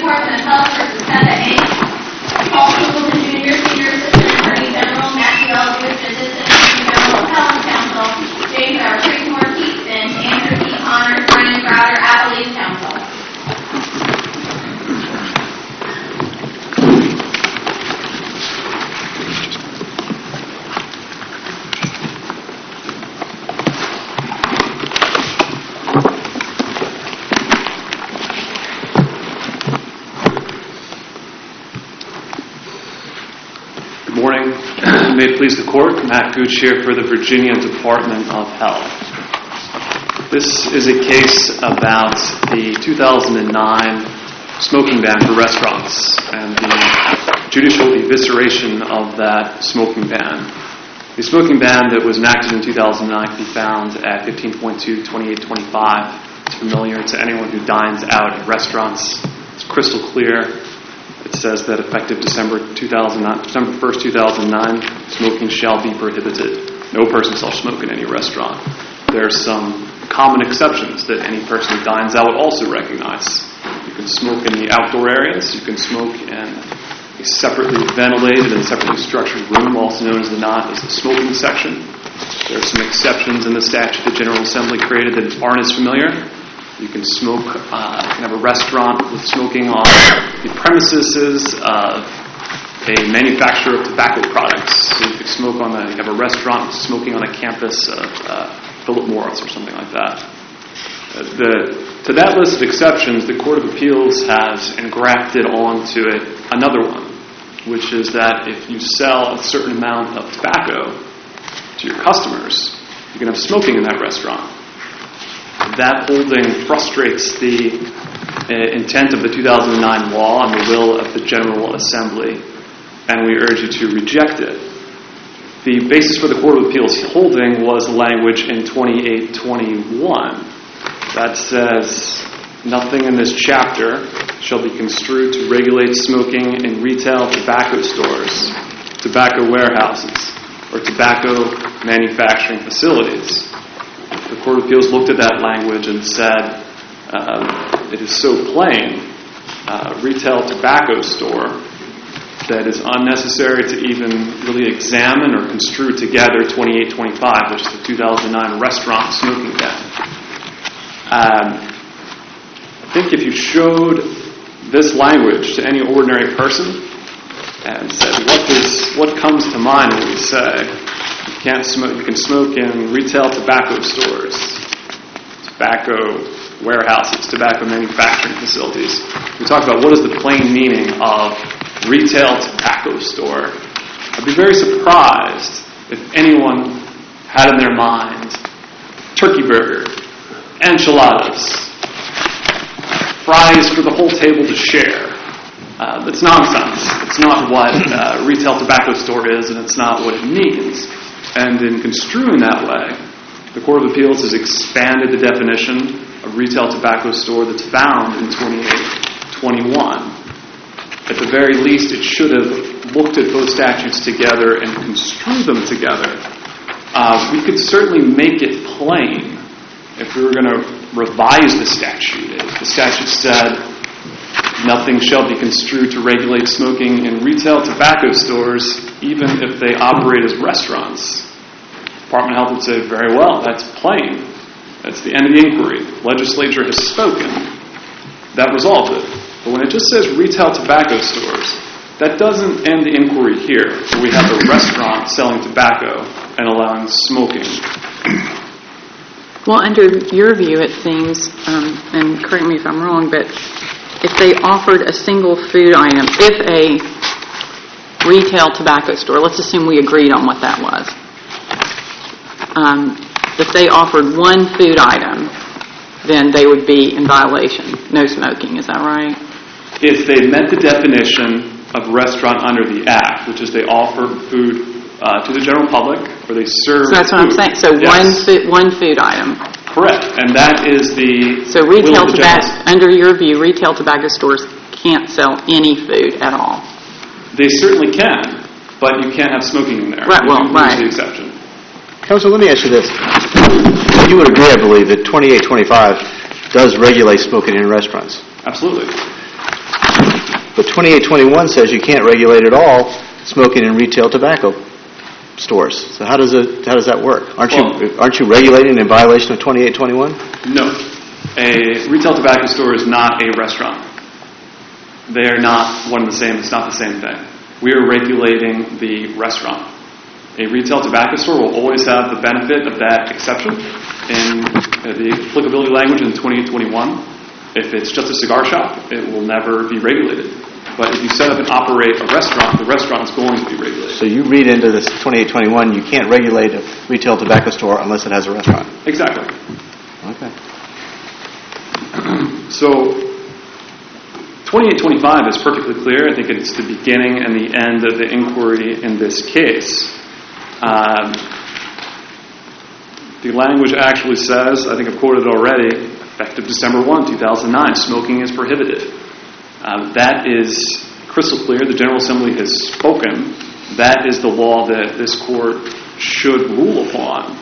Department of Health versus Teva Inc. Paul Singleton Jr., Senior Assistant Attorney General, Matthew Eldridge, Assistant Attorney General, Appellant Counsel, James R. Creekmore, Keith Finch, Andrew P. Connors, Brian Crowder, Appellate Counsel. May it please the Court, Matt Gooch here for the Virginia Department of Health. This is a case about the 2009 smoking ban for restaurants and the judicial evisceration of that smoking ban. The smoking ban that was enacted in 2009 can be found at 15.2.2825. It's familiar to anyone who dines out at restaurants. It's crystal clear. It says that effective December 1st, 2009, smoking shall be prohibited. No person shall smoke in any restaurant. There are some common exceptions that any person who dines out would also recognize. You can smoke in the outdoor areas. You can smoke in a separately ventilated and separately structured room, also known as the smoking section. There are some exceptions in the statute the General Assembly created that aren't as familiar. You can smoke, you can have a restaurant with smoking on the premises of a manufacturer of tobacco products. So you could smoke you have a restaurant smoking on a campus of Philip Morris or something like that. To that list of exceptions, the Court of Appeals has engrafted onto it another one, which is that if you sell a certain amount of tobacco to your customers, you can have smoking in that restaurant. That holding frustrates the intent of the 2009 law and the will of the General Assembly, and we urge you to reject it. The basis for the Court of Appeals holding was language in 2821 that says, nothing in this chapter shall be construed to regulate smoking in retail tobacco stores, tobacco warehouses, or tobacco manufacturing facilities. The Court of Appeals looked at that language and said, it is so plain, retail tobacco store, that it's unnecessary to even really examine or construe together 2825, which is the 2009 restaurant smoking ban. I think if you showed this language to any ordinary person and said, what comes to mind when we say you can smoke in retail tobacco stores, tobacco warehouses, tobacco manufacturing facilities. We talk about what is the plain meaning of retail tobacco store. I'd be very surprised if anyone had in their mind turkey burger, enchiladas, fries for the whole table to share. That's nonsense. It's not what retail tobacco store is, and it's not what it means. And in construing that way, the Court of Appeals has expanded the definition of retail tobacco store that's found in 2821. At the very least, it should have looked at both statutes together and construed them together. We could certainly make it plain if we were going to revise the statute. If the statute said, nothing shall be construed to regulate smoking in retail tobacco stores, even if they operate as restaurants. The Department of Health would say, very well, that's plain. That's the end of the inquiry. The legislature has spoken. That resolved it. But when it just says retail tobacco stores, that doesn't end the inquiry here, where we have a restaurant selling tobacco and allowing smoking. Well, under your view, it seems, and correct me if I'm wrong, but if they offered a single food item, if a retail tobacco store, let's assume we agreed on what that was, if they offered one food item, then they would be in violation. No smoking, is that right? If they met the definition of restaurant under the Act, which is they offer food to the general public, or they serve So that's what food. I'm saying. So yes. one food item. Correct. And that is the... So retail tobacco, under your view, retail tobacco stores can't sell any food at all. They certainly can, but you can't have smoking in there. Right, well, right. That's the exception. Counsel, let me ask you this. You would agree, I believe, that 2825 does regulate smoking in restaurants. Absolutely. But 2821 says you can't regulate at all smoking in retail tobacco stores. So how does that work? Aren't you regulating in violation of 2821? No. A retail tobacco store is not a restaurant. They are not one and the same. It's not the same thing. We are regulating the restaurant. A retail tobacco store will always have the benefit of that exception in the applicability language in 2821. If it's just a cigar shop, it will never be regulated. But if you set up and operate a restaurant, the restaurant is going to be regulated. So you read into this 2821, you can't regulate a retail tobacco store unless it has a restaurant. Exactly. Okay. So 2825 is perfectly clear. I think it's the beginning and the end of the inquiry in this case. The language actually says, I think I've quoted it already, effective December 1, 2009, smoking is prohibited. That is crystal clear. The General Assembly has spoken. That is the law that this court should rule upon.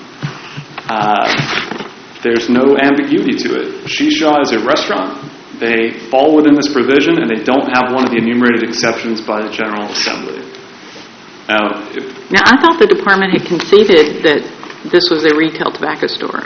There's no ambiguity to it. Shisha is a restaurant. They fall within this provision, and they don't have one of the enumerated exceptions by the General Assembly. Now, I thought the department had conceded that this was a retail tobacco store.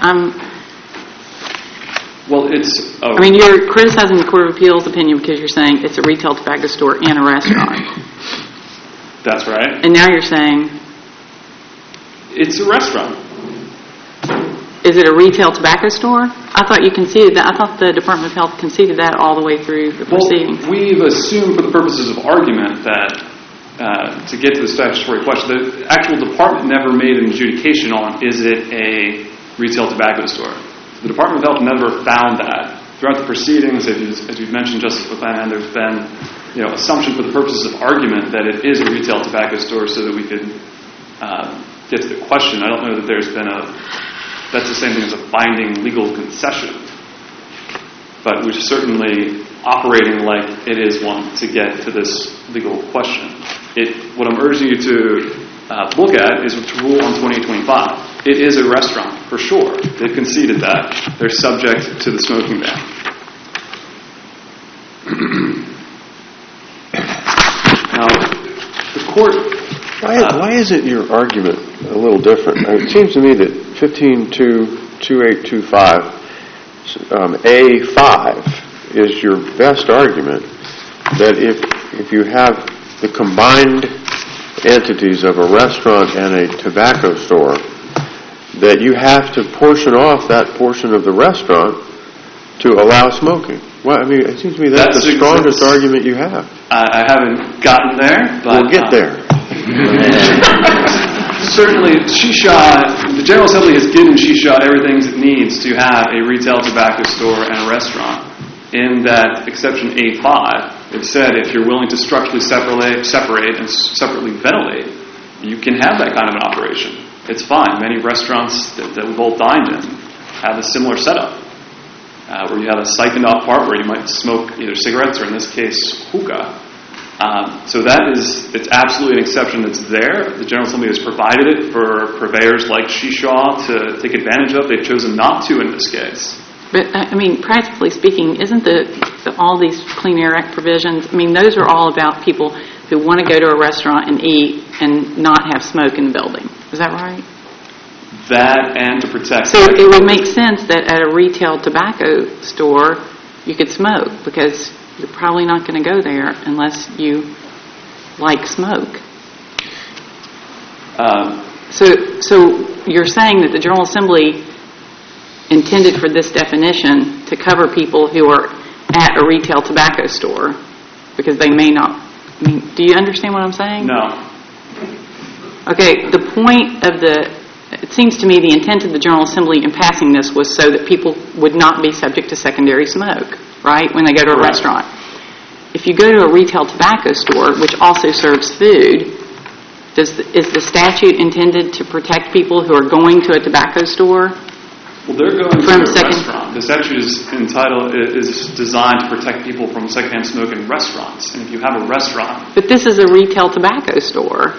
You're criticizing the Court of Appeals opinion because you're saying it's a retail tobacco store and a restaurant. That's right. And now you're saying it's a restaurant. Is it a retail tobacco store? I thought you conceded that. I thought the Department of Health conceded that all the way through the proceedings. Well, we've assumed for the purposes of argument that to get to the statutory question, the actual department never made an adjudication on is it a retail tobacco store. The Department of Health never found that. Throughout the proceedings, as you've mentioned, Justice McClanahan, there's been assumption for the purposes of argument that it is a retail tobacco store so that we could get to the question. I don't know that there's been that's the same thing as a binding legal concession. But we're certainly operating like it is one to get to this legal question. What I'm urging you to look at is to rule on 2025. It is a restaurant, for sure. They've conceded that. They're subject to the smoking ban. Now, the court... Why isn't your argument a little different? It seems to me that 15.2.2825 A5 is your best argument that if you have the combined entities of a restaurant and a tobacco store, that you have to portion off that portion of the restaurant to allow smoking. Well, it seems to me that's the strongest argument you have. I haven't gotten there, but... We'll get there. Certainly, Shisha, the General Assembly has given Shisha everything it needs to have a retail tobacco store and a restaurant. In that exception A5, it said if you're willing to structurally separate and separately ventilate, you can have that kind of an operation. It's fine. Many restaurants that we've all dined in have a similar setup, where you have a siphoned off part where you might smoke either cigarettes or, in this case, hookah. So it's absolutely an exception that's there. The General Assembly has provided it for purveyors like Shisha to take advantage of. They've chosen not to in this case. But, practically speaking, isn't all these Clean Air Act provisions, those are all about people who want to go to a restaurant and eat and not have smoke in the building. Is that right? That and to protect... So it would make sense that at a retail tobacco store you could smoke because you're probably not going to go there unless you like smoke. So you're saying that the General Assembly intended for this definition to cover people who are at a retail tobacco store because they may not... do you understand what I'm saying? No. Okay, the point of it seems to me the intent of the General Assembly in passing this was so that people would not be subject to secondary smoke, right, when they go to a restaurant. If you go to a retail tobacco store, which also serves food, is the statute intended to protect people who are going to a tobacco store? Well, they're going to a restaurant. The statute is designed to protect people from secondhand smoke in restaurants. And if you have a restaurant... But this is a retail tobacco store.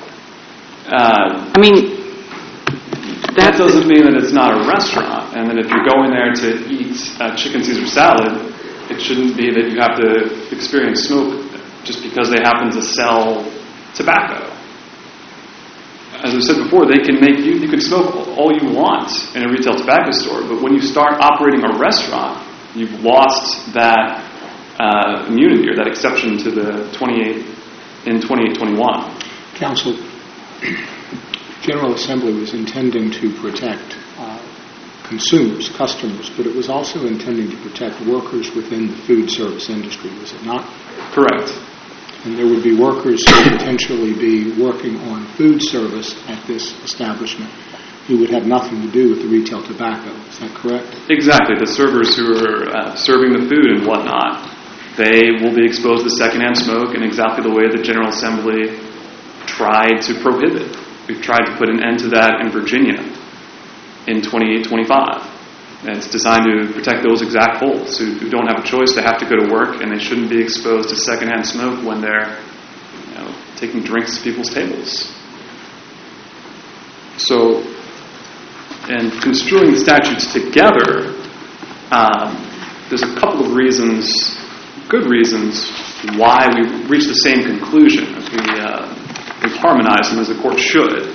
That doesn't mean that it's not a restaurant. And that if you're going there to eat chicken Caesar salad, It shouldn't be that you have to experience smoke just because they happen to sell tobacco. As I said before, they can make you can smoke all you want in a retail tobacco store, but when you start operating a restaurant, you've lost that immunity or that exception to the 2821. Council, General Assembly was intending to protect consumers, customers, but it was also intending to protect workers within the food service industry, was it not? Correct. And there would be workers who would potentially be working on food service at this establishment who would have nothing to do with the retail tobacco. Is that correct? Exactly. The servers who are serving the food and whatnot, they will be exposed to secondhand smoke in exactly the way the General Assembly tried to prohibit. We've tried to put an end to that in Virginia in 2825. And it's designed to protect those exact folks who don't have a choice. They have to go to work, and they shouldn't be exposed to secondhand smoke when they're taking drinks to people's tables. So, in construing the statutes together, there's a couple of reasons, good reasons, why we reach the same conclusion. We harmonize them as the court should.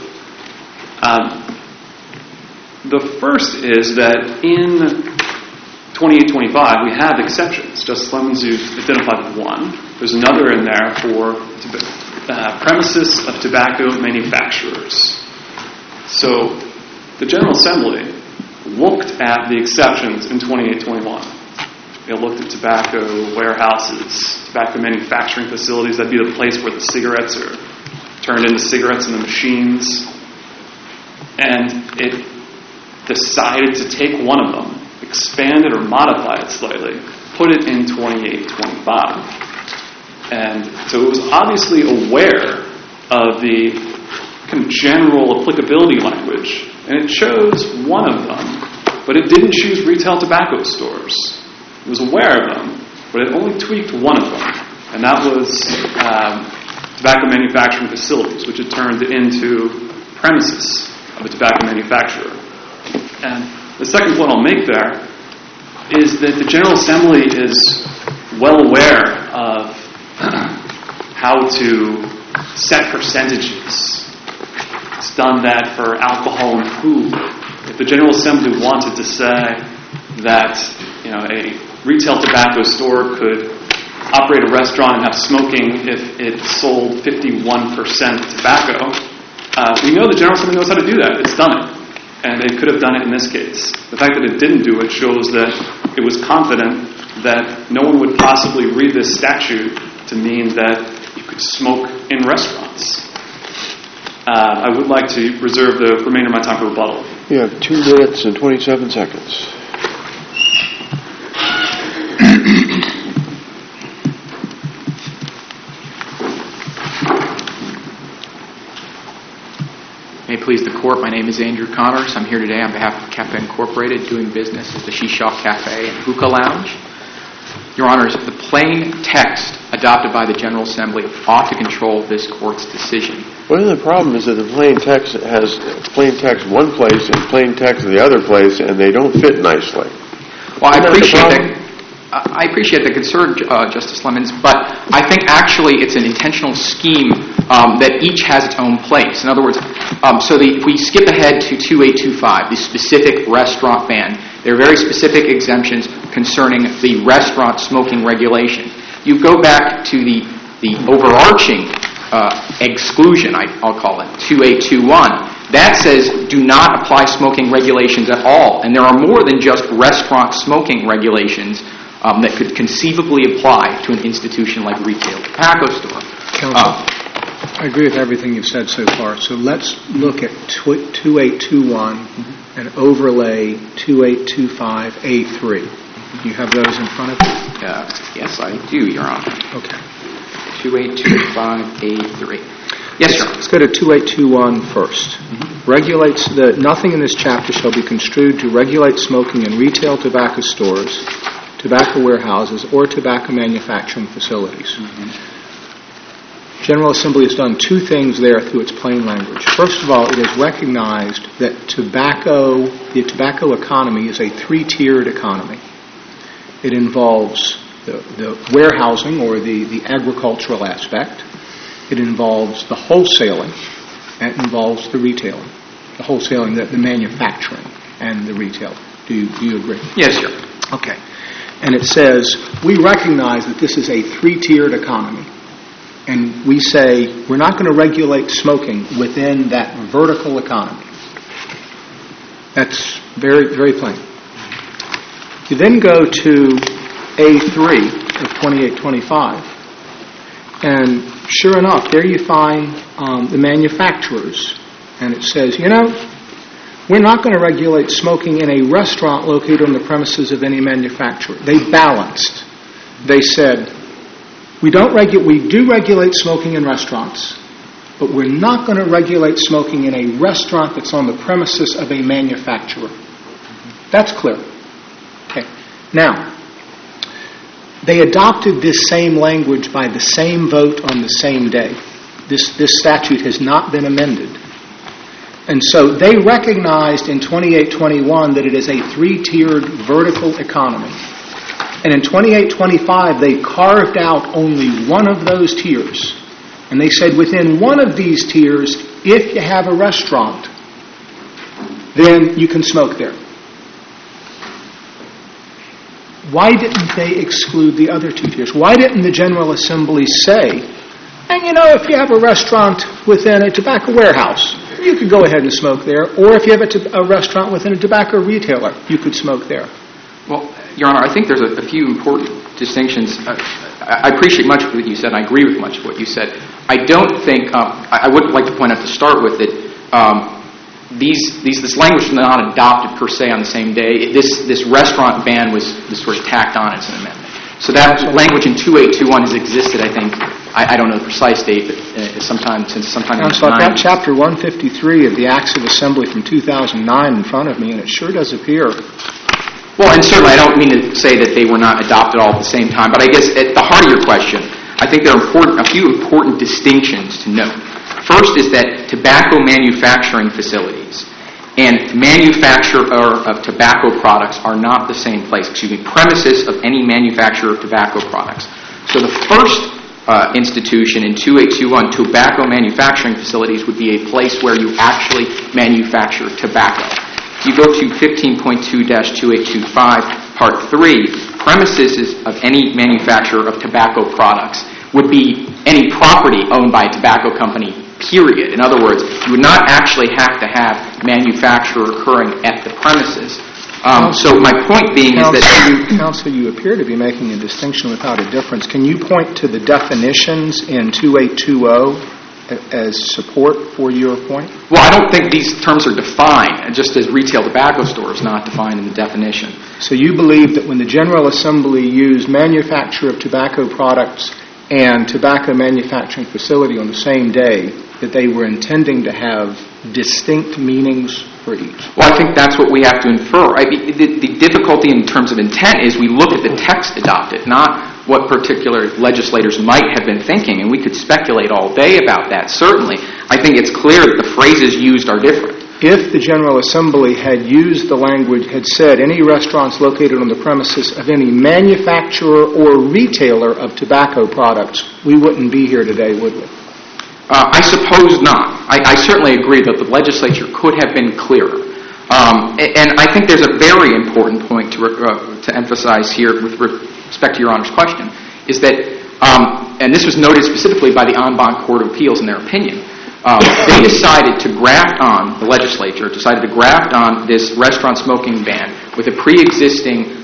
The first is that in 2825 we have exceptions. Justice Lemons, you've identified one. There's another in there for premises of tobacco manufacturers. So the General Assembly looked at the exceptions in 2821. They looked at tobacco warehouses, tobacco manufacturing facilities. That'd be the place where the cigarettes are turned into cigarettes in the machines. And it decided to take one of them, expand it or modify it slightly, put it in 2825. And so it was obviously aware of the kind of general applicability language, and it chose one of them, but it didn't choose retail tobacco stores. It was aware of them, but it only tweaked one of them, and that was tobacco manufacturing facilities, which it turned into premises of a tobacco manufacturer. And the second point I'll make there is that the General Assembly is well aware of how to set percentages. It's done that for alcohol and food. If the General Assembly wanted to say that a retail tobacco store could operate a restaurant and have smoking if it sold 51% tobacco, we know the General Assembly knows how to do that. It's done it. And it could have done it in this case. The fact that it didn't do it shows that it was confident that no one would possibly read this statute to mean that you could smoke in restaurants. I would like to reserve the remainder of my time for rebuttal. You have 2 minutes and 27 seconds. May it please the Court, my name is Andrew Connors. I'm here today on behalf of Cafe Incorporated, doing business as the Shisha Cafe and Hookah Lounge. Your Honors, the plain text adopted by the General Assembly ought to control this Court's decision. Well, the problem is that the plain text has plain text one place and plain text the other place, and they don't fit nicely. Well, I appreciate the concern, Justice Lemons, but I think actually it's an intentional scheme that each has its own place. In other words, if we skip ahead to 2825, the specific restaurant ban, there are very specific exemptions concerning the restaurant smoking regulation. You go back to the overarching exclusion, I'll call it, 2821. That says do not apply smoking regulations at all. And there are more than just restaurant smoking regulations that could conceivably apply to an institution like a retail tobacco store. Counsel, I agree with everything you've said so far. So let's look at 2821 and overlay 2825A3. You have those in front of you? Yes, I do, Your Honor. Okay. 2825A3. Yes, sir. Let's go to 2821 first. Regulates nothing in this chapter shall be construed to regulate smoking in retail tobacco stores, tobacco warehouses, or tobacco manufacturing facilities. General Assembly has done 2 things there through its plain language. First of all, it has recognized that the tobacco economy is a 3-tiered economy. It involves the warehousing or the agricultural aspect. It involves the wholesaling, and it involves the retailing. The wholesaling, the manufacturing, and the retail. Do you agree? Yes, sir. Okay. And it says, we recognize that this is a three-tiered economy. And we say, we're not going to regulate smoking within that vertical economy. That's very, very plain. You then go to A3 of 2825. And sure enough, there you find the manufacturers. And it says, we're not going to regulate smoking in a restaurant located on the premises of any manufacturer. They balanced. They said, we do regulate smoking in restaurants, but we're not going to regulate smoking in a restaurant that's on the premises of a manufacturer. That's clear. Okay. Now, they adopted this same language by the same vote on the same day. This statute has not been amended. And so they recognized in 2821 that it is a three-tiered vertical economy. And in 2825, they carved out only one of those tiers. And they said within one of these tiers, if you have a restaurant, then you can smoke there. Why didn't they exclude the other two tiers? Why didn't the General Assembly say, and if you have a restaurant within a tobacco warehouse, you could go ahead and smoke there, or if you have a restaurant within a tobacco retailer, you could smoke there? Well, Your Honor, I think there's a few important distinctions. I appreciate much of what you said, and I agree with much of what you said. I don't think, I would like to point out to start with that this language was not adopted per se on the same day. This restaurant ban was sort of tacked on as an amendment. So that language in 2821 has existed, I think, I don't know the precise date, but sometime in the 90s. I've got Chapter 153 of the Acts of Assembly from 2009 in front of me, and it sure does appear. Well, and certainly I don't mean to say that they were not adopted all at the same time, but I guess at the heart of your question, I think there are a few important distinctions to note. First is that tobacco manufacturing facilities and manufacture of tobacco products are not the same place. Premises of any manufacturer of tobacco products. So the first institution in 2821, tobacco manufacturing facilities, would be a place where you actually manufacture tobacco. You go to 15.2-2825, Part 3, premises of any manufacturer of tobacco products would be any property owned by a tobacco company, period. In other words, you would not actually have to have manufacture occurring at the premises. So my point being is that... Counsel, you appear to be making a distinction without a difference. Can you point to the definitions in 2820 as support for your point? Well, I don't think these terms are defined, just as retail tobacco store is not defined in the definition. So you believe that when the General Assembly used manufacture of tobacco products and tobacco manufacturing facility on the same day, that they were intending to have distinct meanings for each? Well, I think that's what we have to infer. The difficulty in terms of intent is we look at the text adopted, not what particular legislators might have been thinking, and we could speculate all day about that, certainly. I think it's clear that the phrases used are different. If the General Assembly had used the language, had said any restaurants located on the premises of any manufacturer or retailer of tobacco products, we wouldn't be here today, would we? I suppose not. I certainly agree that the legislature could have been clearer. And I think there's a very important point to emphasize here with respect to Your Honor's question, is that, and this was noted specifically by the En banc Court of Appeals in their opinion, they decided to graft on, the legislature decided to graft on this restaurant smoking ban with a pre-existing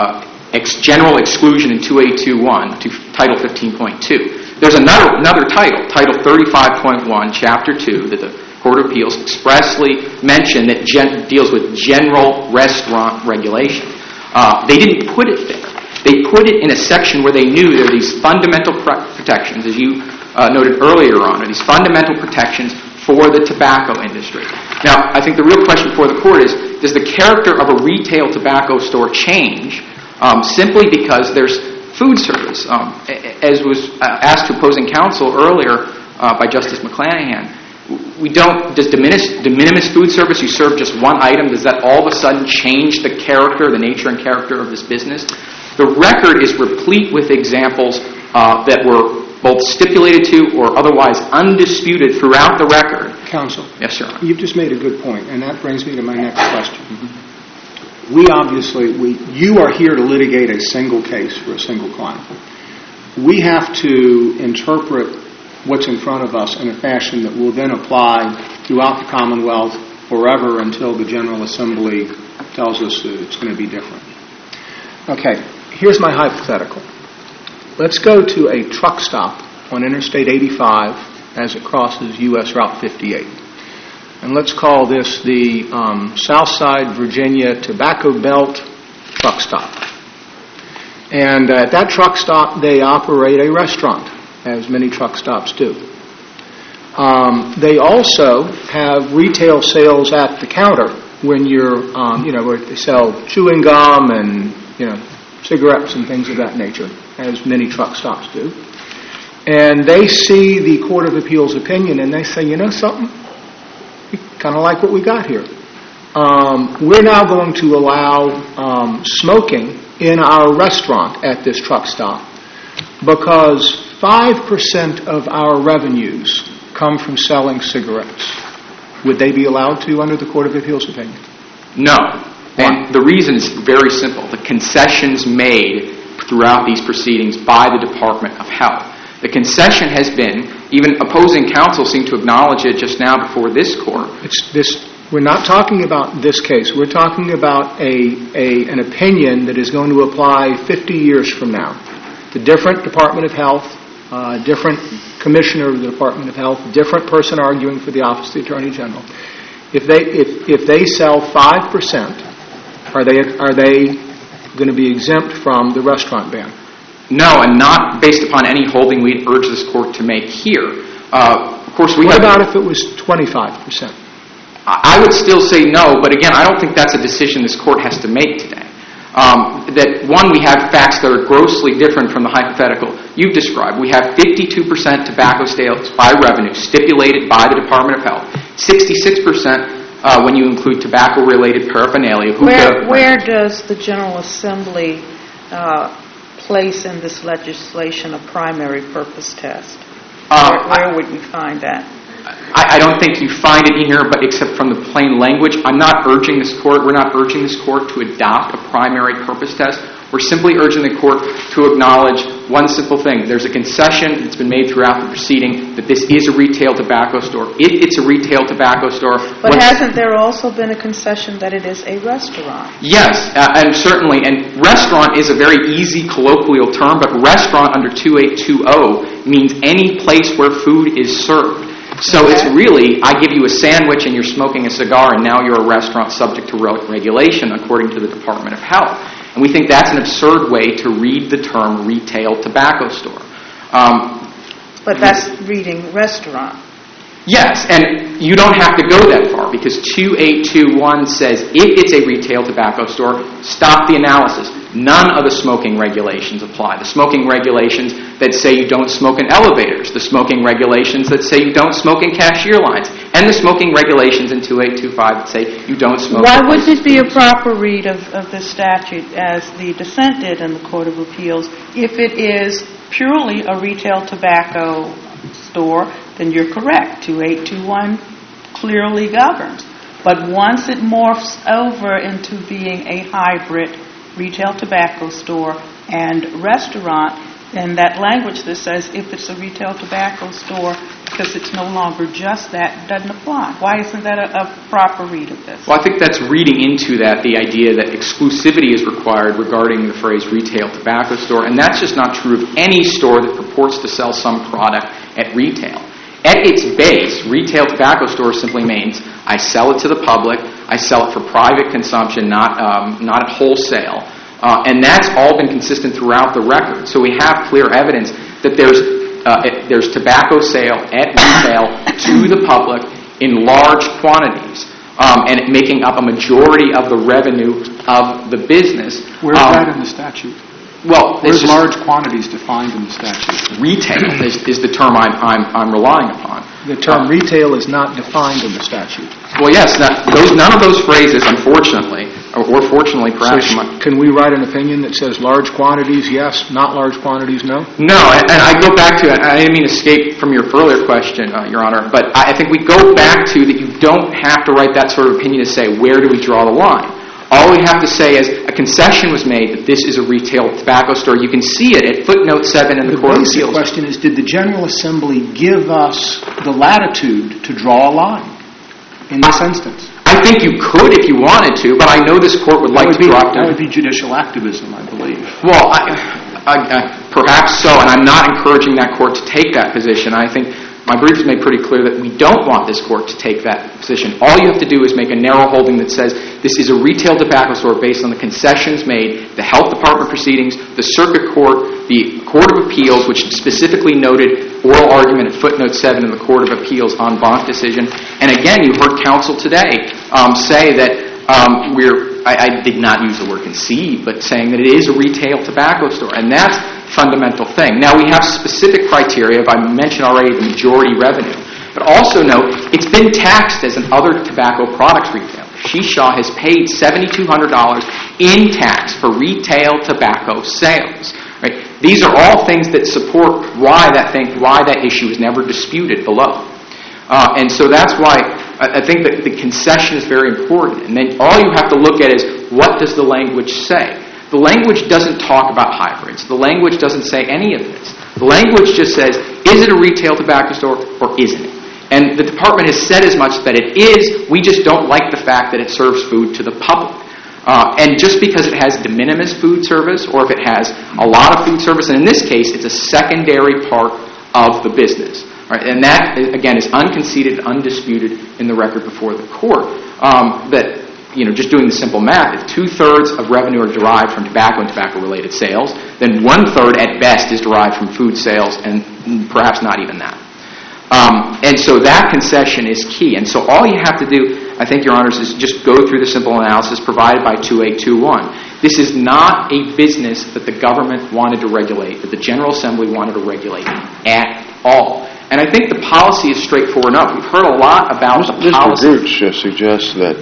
general exclusion in 2821 to Title 15.2. There's another title, Title 35.1, Chapter 2, that the Court of Appeals expressly mentioned that deals with general restaurant regulation. They didn't put it there. They put it in a section where they knew there are these fundamental protections, as you noted earlier, Your Honor, these fundamental protections for the tobacco industry. Now, I think the real question before the Court is, does the character of a retail tobacco store change simply because there's food service? As was asked to opposing counsel earlier by Justice McClanahan, does de minimis food service, you serve just one item, does that all of a sudden change the character, the nature and character of this business? The record is replete with examples that were both stipulated to or otherwise undisputed throughout the record. Counsel. Yes, sir. You've just made a good point, and that brings me to my next question. Mm-hmm. You are here to litigate a single case for a single client. We have to interpret what's in front of us in a fashion that will then apply throughout the Commonwealth forever until the General Assembly tells us that it's going to be different. Okay, here's my hypothetical. Let's go to a truck stop on Interstate 85 as it crosses U.S. Route 58. And let's call this the Southside Virginia Tobacco Belt truck stop. And at that truck stop, they operate a restaurant, as many truck stops do. They also have retail sales at the counter when you're, where they sell chewing gum and, cigarettes and things of that nature, as many truck stops do. And they see the Court of Appeals opinion and they say, you know something? We kind of like what we got here. We're now going to allow smoking in our restaurant at this truck stop because 5% of our revenues come from selling cigarettes. Would they be allowed to under the Court of Appeals opinion? No. And the reason is very simple. The concessions made throughout these proceedings by the Department of Health. The concession has been, even opposing counsel seem to acknowledge it just now before this court. We're not talking about this case. We're talking about an opinion that is going to apply 50 years from now. The different Department of Health, different commissioner of the Department of Health, different person arguing for the Office of the Attorney General. If they sell 5%, are they going to be exempt from the restaurant ban? No, and not based upon any holding we'd urge this court to make here. Of course, what about if it was 25%? I would still say no, but again, I don't think that's a decision this court has to make today. That one, we have facts that are grossly different from the hypothetical you've described. We have 52% tobacco sales by revenue stipulated by the Department of Health, 66% when you include tobacco-related paraphernalia. Where does the General Assembly place in this legislation a primary purpose test? Where would we find that? I don't think you find it in here, but except from the plain language. We're not urging this court to adopt a primary purpose test. We're simply urging the court to acknowledge one simple thing. There's a concession that's been made throughout the proceeding that this is a retail tobacco store. If it's a retail tobacco store... But hasn't there also been a concession that it is a restaurant? Yes, and certainly. And restaurant is a very easy colloquial term, but restaurant under 2820 means any place where food is served. So it's really, I give you a sandwich and you're smoking a cigar and now you're a restaurant subject to regulation according to the Department of Health. And we think that's an absurd way to read the term retail tobacco store. But that's reading restaurant. Yes, and you don't have to go that far because 2821 says if it's a retail tobacco store, stop the analysis. None of the smoking regulations apply. The smoking regulations that say you don't smoke in elevators, the smoking regulations that say you don't smoke in cashier lines, and the smoking regulations in 2825 that say you don't smoke. Why wouldn't it be a proper read of this statute as the dissent did in the Court of Appeals if it is purely a retail tobacco store? Then you're correct. 2821 clearly governs. But once it morphs over into being a hybrid retail tobacco store and restaurant, then that language that says if it's a retail tobacco store, because it's no longer just that, doesn't apply. Why isn't that a proper read of this? Well, I think that's reading into that the idea that exclusivity is required regarding the phrase retail tobacco store, and that's just not true of any store that purports to sell some product at retail. At its base, retail tobacco store simply means I sell it to the public, I sell it for private consumption, not at wholesale. And that's all been consistent throughout the record. So we have clear evidence that there's tobacco sale at retail to the public in large quantities, and it making up a majority of the revenue of the business. Where is that in the statute? Well, there's large quantities defined in the statute. Retail is the term I'm relying upon. The term retail is not defined in the statute. Well, yes, none of those phrases, unfortunately, or fortunately, perhaps... Can we write an opinion that says large quantities, yes, not large quantities, no? No, and I go back to, I didn't mean to escape from your earlier question, Your Honor, but I think we go back to that you don't have to write that sort of opinion to say, where do we draw the line? All we have to say is a concession was made that this is a retail tobacco store. You can see it at footnote 7 in the Court of Appeals. The basic question is, did the General Assembly give us the latitude to draw a line in this instance? I think you could if you wanted to, but I know this Court would like to drop down. That would be judicial activism, I believe. Well, perhaps so, and I'm not encouraging that Court to take that position. I think my brief has made pretty clear that we don't want this Court to take that position. All you have to do is make a narrow holding that says this is a retail tobacco store based on the concessions made, the Health Department proceedings, the Circuit Court, the Court of Appeals, which specifically noted oral argument at footnote 7 in the Court of Appeals en banc decision. And again, you heard counsel today say that I did not use the word concede, but saying that it is a retail tobacco store. And that's fundamental thing. Now, we have specific criteria. I mentioned already the majority revenue. But also note, it's been taxed as an other tobacco products retailer. Shisha has paid $7,200 in tax for retail tobacco sales. Right? These are all things that support why that issue is never disputed below. And so that's why I think that the concession is very important. And then all you have to look at is, what does the language say? The language doesn't talk about hybrids. The language doesn't say any of this. The language just says, is it a retail tobacco store or isn't it? And the department has said as much that it is, we just don't like the fact that it serves food to the public. And just because it has de minimis food service, or if it has a lot of food service, and in this case, it's a secondary part of the business. Right? And that, again, is unconceded, undisputed in the record before the court. Just doing the simple math, if 2/3 of revenue are derived from tobacco and tobacco-related sales, then 1/3 at best is derived from food sales, and perhaps not even that. And so that concession is key. And so all you have to do, I think, Your Honors, is just go through the simple analysis provided by 2821. This is not a business that the government wanted to regulate, that the General Assembly wanted to regulate at all. And I think the policy is straightforward enough. We've heard a lot about the policy. Mr. Gooch suggests that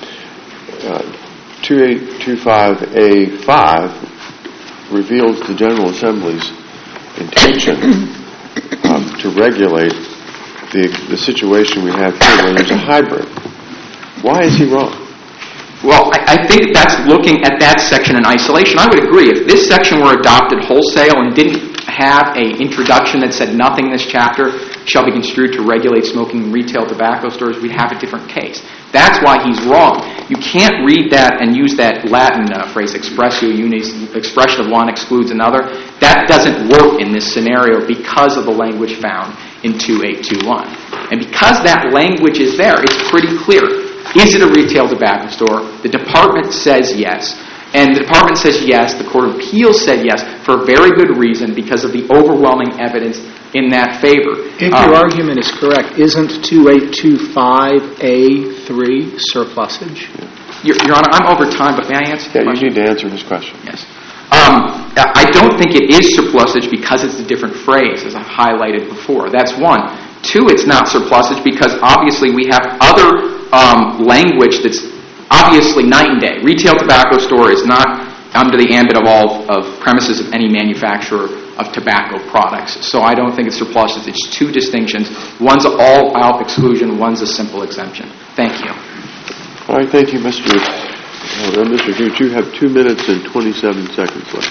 2825A5 reveals the General Assembly's intention to regulate the situation we have here where there's a hybrid. Why is he wrong? Well, I think that's looking at that section in isolation. I would agree. If this section were adopted wholesale and didn't have an introduction that said nothing in this chapter shall be construed to regulate smoking in retail tobacco stores, we'd have a different case. That's why he's wrong. You can't read that and use that Latin phrase, expressio unis, expression of one excludes another. That doesn't work in this scenario because of the language found in 2821. And because that language is there, it's pretty clear. Is it a retail tobacco store? The department says yes. And the department says yes, the Court of Appeals said yes, for a very good reason, because of the overwhelming evidence in that favor. If your argument is correct, isn't 2825A3 surplusage? Your Honor, I'm over time, but may I answer the question? You need to answer this question. Yes. I don't think it is surplusage because it's a different phrase, as I highlighted before. That's one. Two, it's not surplusage because obviously we have other language that's obviously night and day. Retail tobacco store is not under the ambit of all of premises of any manufacturer of tobacco products. So I don't think it's surplusage. It's two distinctions. One's an all-out exclusion. One's a simple exemption. Thank you. All right. Thank you, Mr. Gooch. You have 2 minutes and 27 seconds left.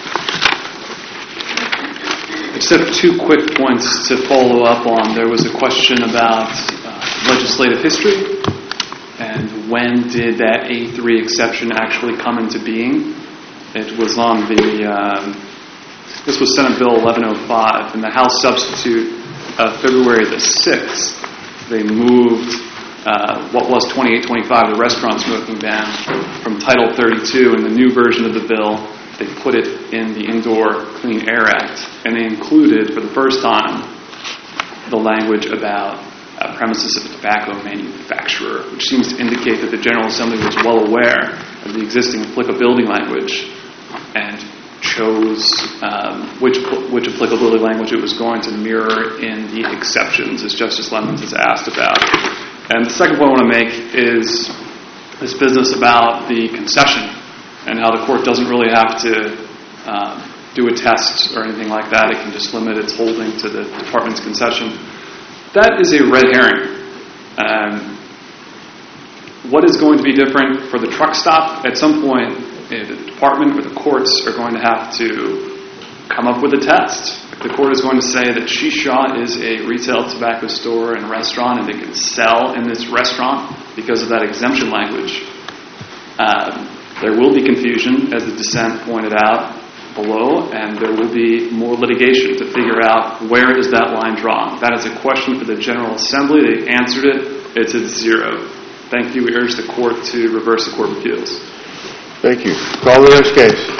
Except 2 quick points to follow up on. There was a question about legislative history. And when did that A3 exception actually come into being? It was on this was Senate Bill 1105, and the House substitute February the 6th, they moved what was 2825, the restaurant smoking ban, from Title 32 in the new version of the bill. They put it in the Indoor Clean Air Act, and they included, for the first time, the language about premises of a tobacco manufacturer, which seems to indicate that the General Assembly was well aware of the existing applicability language and chose which applicability language it was going to mirror in the exceptions, as Justice Lemons has asked about. And the second point I want to make is this business about the concession and how the court doesn't really have to do a test or anything like that. It can just limit its holding to the department's concession. That is a red herring. What is going to be different for the truck stop? At some point, the department or the courts are going to have to come up with a test. If the court is going to say that Shisha is a retail tobacco store and restaurant and they can sell in this restaurant because of that exemption language, there will be confusion, as the dissent pointed out below, and there will be more litigation to figure out where is that line drawn. That is a question for the General Assembly. They answered it. It's at 0. Thank you. We urge the court to reverse the Court of Appeals. Thank you. Call the next case.